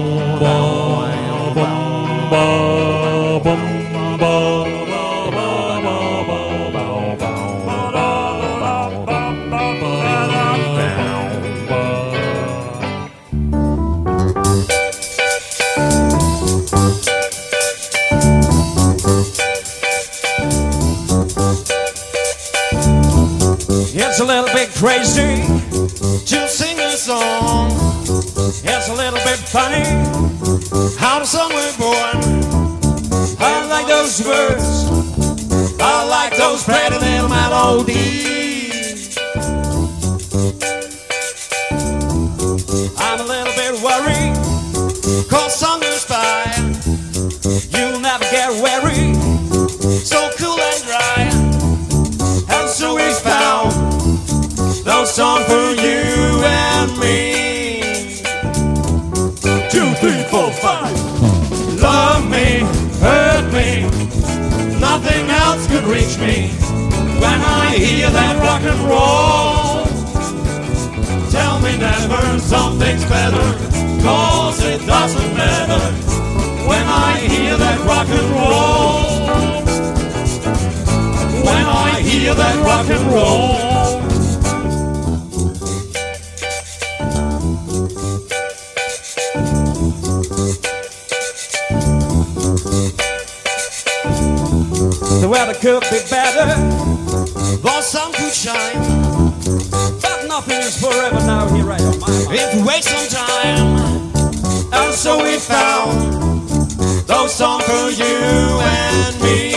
It's a little bit crazy to sing a song. It's a little bit funny how the song was born. I like those words, I like those pretty little melodies. I'm a little bit worried, cause song is fine. You'll never get weary, so cool and dry. And so we found those songs for you and me. 2, 3, 4, 5. Love me, hurt me, nothing else could reach me. When I hear that rock and roll, tell me never something's better, cause it doesn't matter. When I hear that rock and roll, when I hear that rock and roll. The weather could be better, the sun could shine, but nothing is forever now here right on my mind. If we wait some time, and so we found those songs for you and me.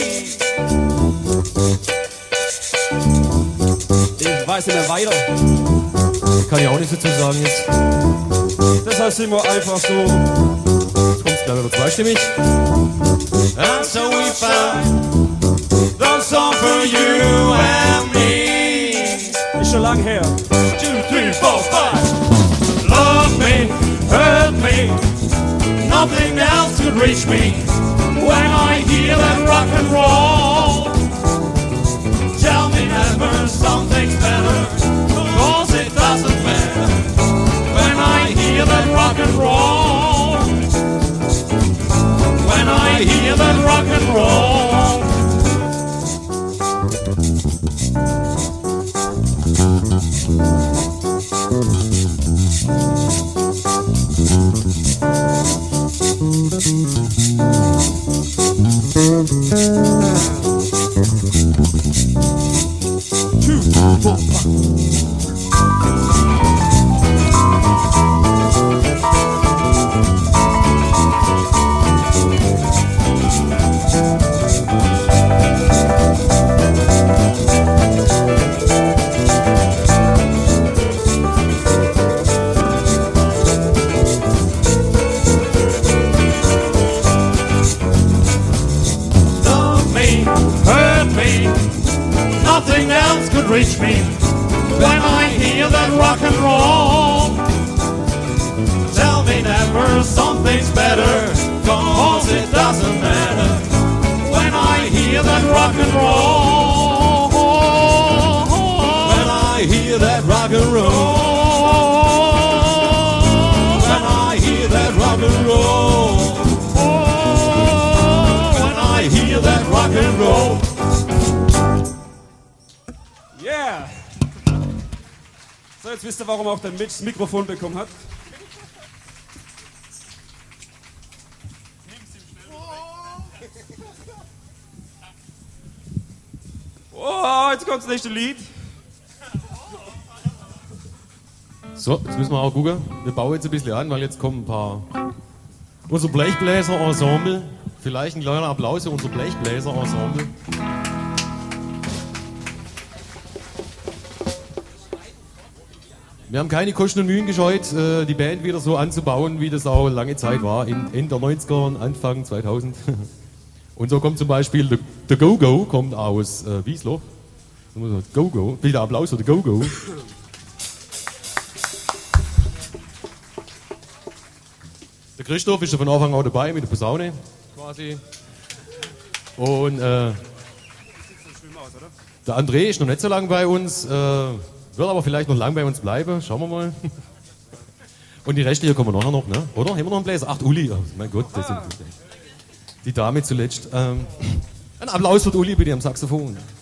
Ich weiß nicht mehr weiter. Kann ich auch nicht dazu sagen jetzt. Deshalb sind wir einfach so. Jetzt kommt's gleich wieder zweistimmig. And so we found the song for you and me. Ist schon lang her. 2, 3, 4, 5. Love me, hurt me, nothing else could reach me. When I hear that rock and roll, tell me never something's better, cause it doesn't matter. When I hear that rock and roll, when I hear that rock and roll. Nothing else could reach me when I hear that rock and roll. Tell me never something's better, cause it doesn't matter. When I hear that rock and roll, when I hear that rock and roll, when I hear that rock and roll, when I hear that rock and roll. Yeah! So, jetzt wisst ihr, warum auch der Mitch das Mikrofon bekommen hat. Oh, jetzt kommt das nächste Lied. So, jetzt müssen wir auch gucken. Wir bauen jetzt ein bisschen an, weil jetzt kommen ein paar. Unser Blechbläser-Ensemble. Vielleicht ein kleiner Applaus für unser Blechbläser-Ensemble. Wir haben keine Kosten und Mühen gescheut, die Band wieder so anzubauen, wie das auch lange Zeit war, Ende der 90er, Anfang 2000. Und so kommt zum Beispiel The Go-Go, kommt aus Wiesloch. Go-Go, wieder Applaus für The Go-Go. Der Christoph ist ja von Anfang an dabei mit der Posaune quasi. Und der André ist noch nicht so lange bei uns. Wird aber vielleicht noch lang bei uns bleiben, schauen wir mal. Und die Reste hier kommen nachher noch, ne? Oder? Haben wir noch einen Bläser? Ach, Uli. Oh, mein Gott, das sind die Dame zuletzt. Ein Applaus für die Uli bitte am Saxophon.